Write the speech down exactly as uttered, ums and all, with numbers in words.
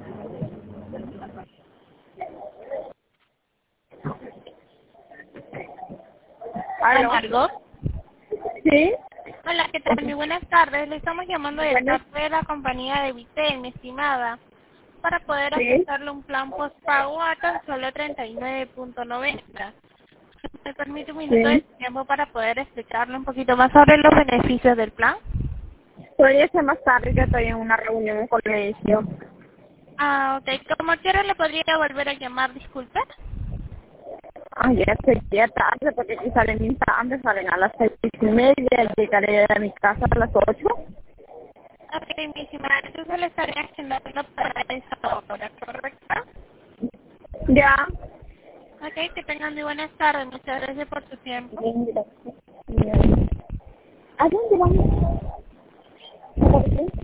¿Aló? ¿Algo? ¿Sí? Hola, ¿qué tal? Muy buenas tardes. Le estamos llamando de Buenas. parte de la compañía de Vitel, mi estimada, para poder ¿Sí? aceptarle un plan postpago a tan solo treinta y nueve punto noventa. ¿Me permite un minuto de Sí. tiempo para poder explicarle un poquito más sobre los beneficios del plan? Podría ser más tarde, yo estoy en una reunión en colegio. Ah, ok. ¿Cómo quiera le podría volver a llamar? Disculpe. Ay, ya sería tarde porque aquí salen mis tarde, salen a las seis y media, llegaré a mi casa a las ocho. Ok, mi estimada, entonces le estaré agendando para esa hora, ¿correcto? Ya. Ok, que tengan muy buenas tardes. Muchas gracias por su tiempo. Bien, gracias. Bien. ¿A dónde vamos? ¿A por qué?